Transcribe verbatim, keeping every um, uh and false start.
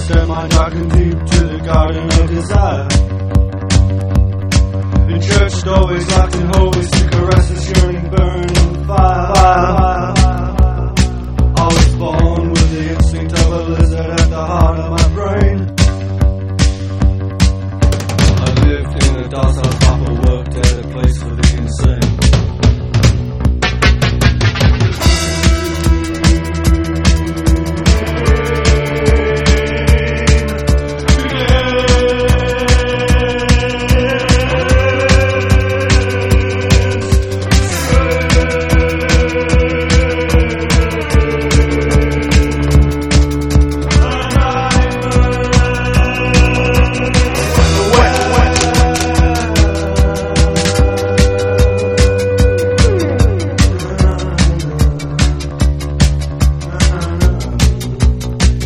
extend my dark and deep to the garden of desire. In church doorways locked in hallways to caress this yearning burning fire. I was born with the instinct of a lizard at the heart of my brain. I lived in a docile papa, worked at a place for the insane.